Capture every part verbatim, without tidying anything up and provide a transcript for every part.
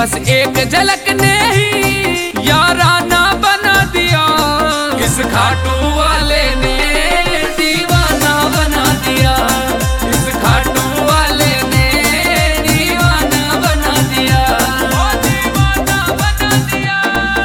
बस एक झलक ने ही याराना बना दिया। इस खाटू वाले ने दीवाना बना दिया। इस खाटू वाले ने दीवाना बना दिया। ओ दीवाना बना दिया।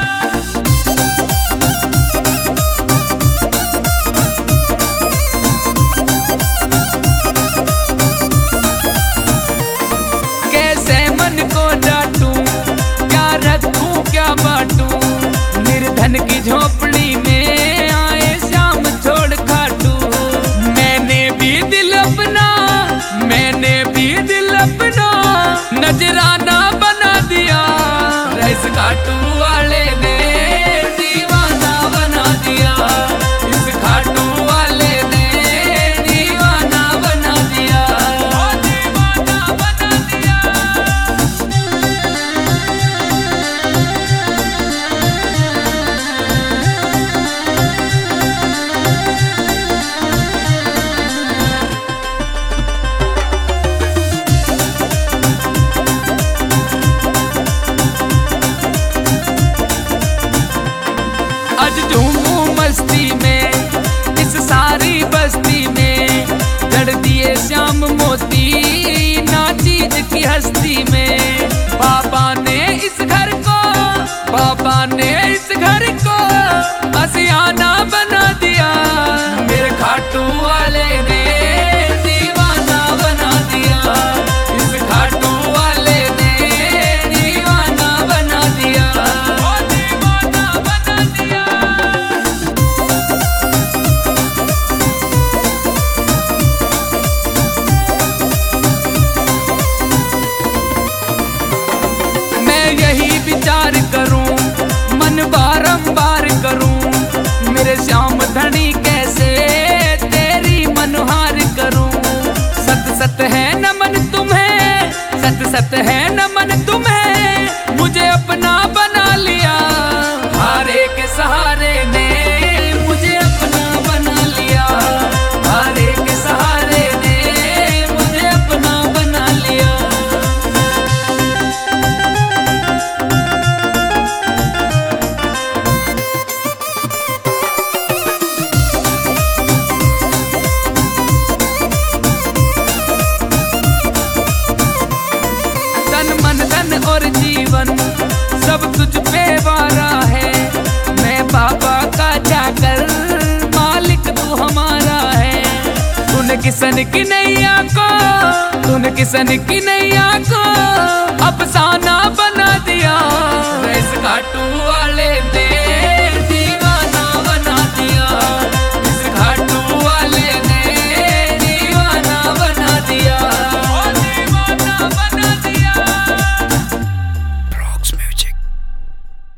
कैसे मन को डांटूं, क्या रखूं क्या बांटूं, निर्धन की झोपड़ी में आए शाम छोड़ खाटू। मैंने भी दिल अपना, मैंने भी दिल अपना नजराना बना दिया। इस खाटू वाले ने दीवाना बना दिया। इस खाटू वाले ने दीवाना बना दिया। ओ दीवाना बना दिया। आज झूमूं मस्ती में इस सारी बस्ती में, जड़ दिए श्याम मोती ना चीज की हस्ती में। बाबा ने इस घर को, बाबा ने इस घर को असियाना बना दिया। मेरे खाटू वाले ने दीवाना बना दिया। इस खाटू वाले ने दीवाना बना दिया। ओ दीवाना बना दिया। मैं यही विचार करूं, मन बारंबार करूं, मेरे श्याम धनी कैसे तेरी मनोहार करूं। सत सत है नमन तुम्हें, सत सत है नमन तुम्हें, मुझे अपना बना लिया। हारे के सहारे ने मुझे अपना बना लिया। हारे के सहारे ने मुझे अपना बना लिया। तन मन धन और जीवन सब तुझ पे वारा है। मैं बाबा का जाकर मालिक तू हमारा है। तूने किसन की नैया को, तूने किसन की नैया को अफसाना बना दिया।